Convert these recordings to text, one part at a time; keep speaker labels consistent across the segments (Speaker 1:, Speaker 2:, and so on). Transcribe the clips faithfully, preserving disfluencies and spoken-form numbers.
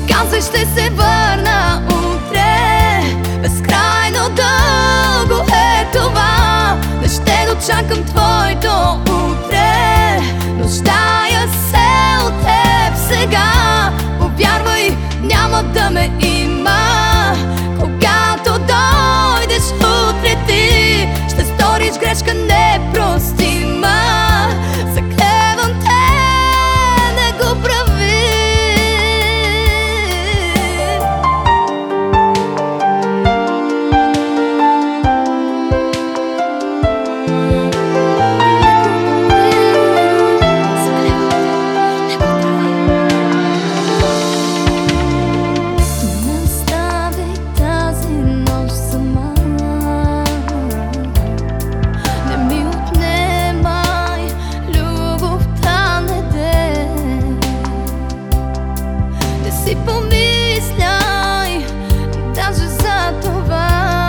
Speaker 1: казвай, ще се върна утре. Безкрайно дълго е това, не ще дочакам твоето утре. Нуждая се от теб сега, повярвай, няма да ме има. Когато дойдеш утре ти, ще сториш грешка непростима. Заклевам те, не го прави. Си помисляй даже за това,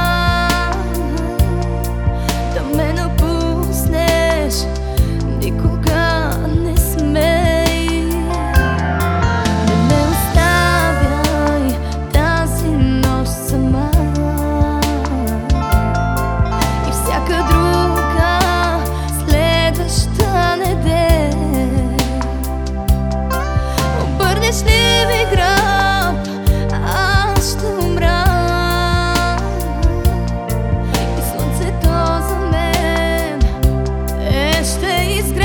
Speaker 1: да ме напуснеш никога не смей. Не ме оставяй тази нощ сама и всяка друга следваща неделя. Обърнеш ли ми гръб, аз ще умра и слънцето за мен е, ще изгрей.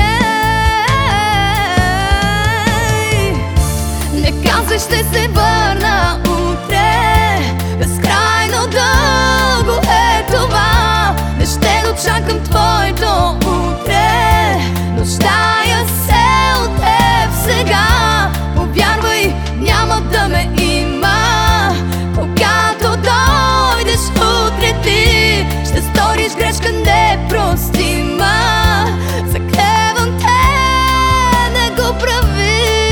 Speaker 1: Не казвай, ще се върна утре. Безкрайно дълго е това, не ще дочакам твоето утре. Нуждая се от теб сега, повярвай, няма да ме има. Когато дойдеш утре ти, ще сториш грешка непростима. Заклевам те, не го прави.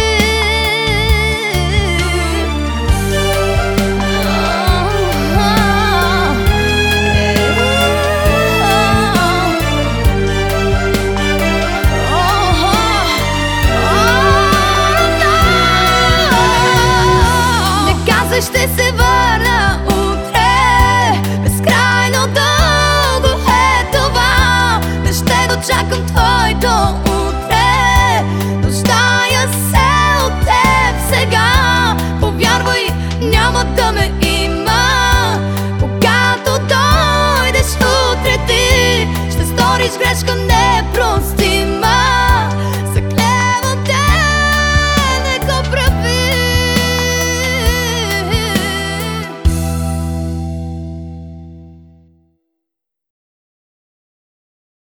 Speaker 1: Ще се върна утре. Безкрайно дълго е това, не ще дочакам твоето утре. Нуждая се от теб сега, повярвай, няма да ме има. Когато дойдеш утре ти, ще сториш грешка